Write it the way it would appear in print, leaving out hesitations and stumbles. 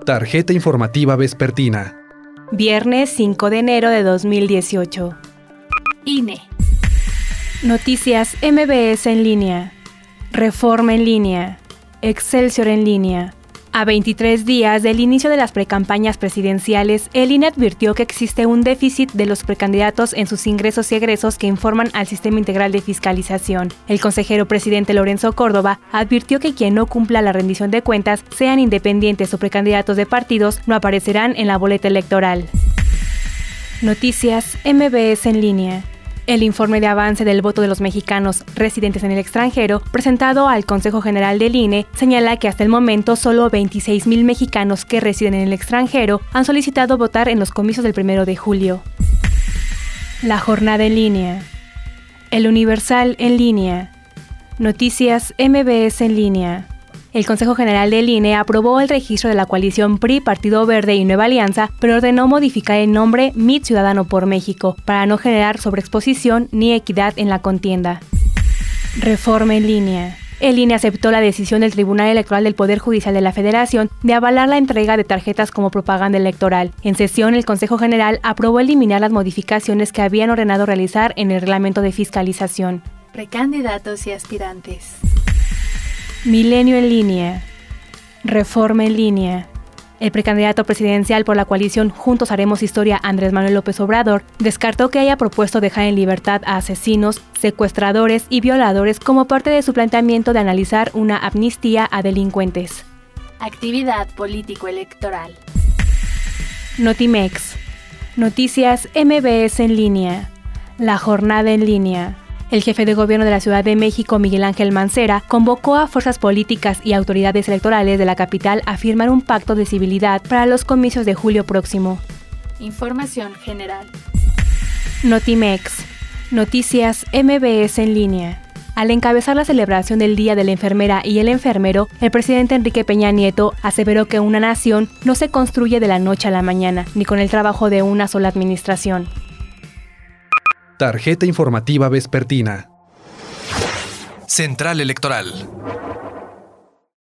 Tarjeta informativa vespertina. Viernes 5 de enero de 2018. INE. Noticias MBS en línea. Reforma en línea. Excelsior en línea. A 23 días del inicio de las precampañas presidenciales, el INE advirtió que existe un déficit de los precandidatos en sus ingresos y egresos que informan al Sistema Integral de Fiscalización. El consejero presidente Lorenzo Córdoba advirtió que quien no cumpla la rendición de cuentas, sean independientes o precandidatos de partidos, no aparecerán en la boleta electoral. Noticias MBS en línea. El informe de avance del voto de los mexicanos residentes en el extranjero, presentado al Consejo General del INE, señala que hasta el momento solo 26,000 mexicanos que residen en el extranjero han solicitado votar en los comicios del 1 de julio. La jornada en línea. El Universal en línea. Noticias MBS en línea. El Consejo General del INE aprobó el registro de la coalición PRI, Partido Verde y Nueva Alianza, pero ordenó modificar el nombre Mi Ciudadano por México, para no generar sobreexposición ni equidad en la contienda. Reforma en línea. El INE aceptó la decisión del Tribunal Electoral del Poder Judicial de la Federación de avalar la entrega de tarjetas como propaganda electoral. En sesión, el Consejo General aprobó eliminar las modificaciones que habían ordenado realizar en el reglamento de fiscalización. Precandidatos y aspirantes. Milenio en línea. Reforma en línea. El precandidato presidencial por la coalición Juntos Haremos Historia, Andrés Manuel López Obrador, descartó que haya propuesto dejar en libertad a asesinos, secuestradores y violadores como parte de su planteamiento de analizar una amnistía a delincuentes. Actividad político-electoral. Notimex. Noticias MBS en línea. La jornada en línea. El jefe de gobierno de la Ciudad de México, Miguel Ángel Mancera, convocó a fuerzas políticas y autoridades electorales de la capital a firmar un pacto de civilidad para los comicios de julio próximo. Información general. Notimex. Noticias MBS en línea. Al encabezar la celebración del Día de la Enfermera y el Enfermero, el presidente Enrique Peña Nieto aseveró que una nación no se construye de la noche a la mañana, ni con el trabajo de una sola administración. Tarjeta informativa vespertina. Central Electoral.